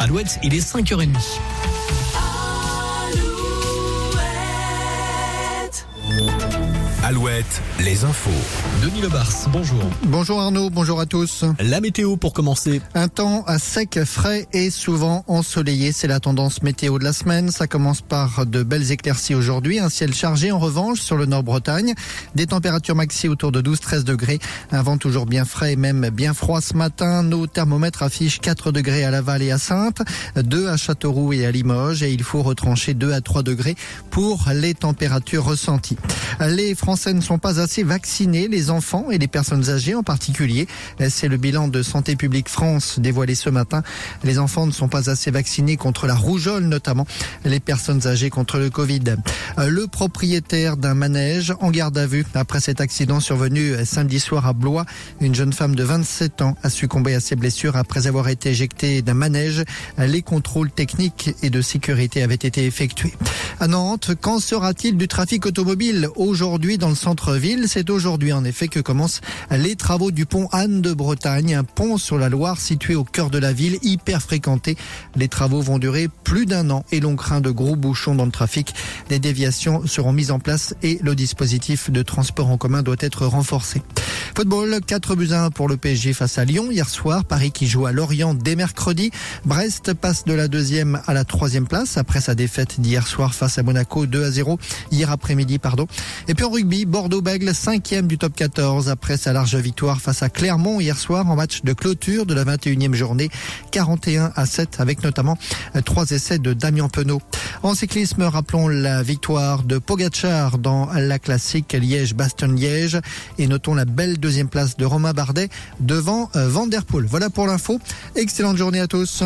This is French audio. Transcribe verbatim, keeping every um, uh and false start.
Alouette, il est cinq heures trente. Alouette, les infos. Denis Lebars, bonjour. Bonjour Arnaud, bonjour à tous. La météo pour commencer. Un temps à sec, frais et souvent ensoleillé, c'est la tendance météo de la semaine. Ça commence par de belles éclaircies aujourd'hui, un ciel chargé en revanche sur le Nord-Bretagne. Des températures maxi autour de douze à treize degrés. Un vent toujours bien frais et même bien froid ce matin. Nos thermomètres affichent quatre degrés à Laval et à Saintes, deux à Châteauroux et à Limoges, et il faut retrancher deux à trois degrés pour les températures ressenties. Les Français ne sont pas assez vaccinés, les enfants et les personnes âgées en particulier. C'est le bilan de Santé publique France dévoilé ce matin. Les enfants ne sont pas assez vaccinés contre la rougeole notamment, les personnes âgées contre le Covid. Le propriétaire d'un manège en garde à vue après cet accident survenu samedi soir à Blois. Une jeune femme de vingt-sept ans a succombé à ses blessures après avoir été éjectée d'un manège. Les contrôles techniques et de sécurité avaient été effectués. À Nantes, qu'en sera-t-il du trafic automobile aujourd'hui dans le centre-ville? C'est aujourd'hui en effet que commencent les travaux du pont Anne de Bretagne, un pont sur la Loire situé au cœur de la ville, hyper fréquenté. Les travaux vont durer plus d'un an et l'on craint de gros bouchons dans le trafic. Des déviations seront mises en place et le dispositif de transport en commun doit être renforcé. Football, quatre buts à un pour le P S G face à Lyon hier soir. Paris qui joue à Lorient dès mercredi. Brest passe de la deuxième à la troisième place après sa défaite d'hier soir face à Monaco deux à zéro. Hier après-midi, pardon. Et puis en rugby, Bordeaux-Bègles, cinquième du top quatorze après sa large victoire face à Clermont hier soir en match de clôture de la vingt et unième journée. quarante et un à sept avec notamment trois essais de Damien Penaud. En cyclisme, rappelons la victoire de Pogacar dans la classique Liège-Bastogne-Liège et notons la belle deuxième place de Romain Bardet devant Van der Poel. Voilà pour l'info. Excellente journée à tous.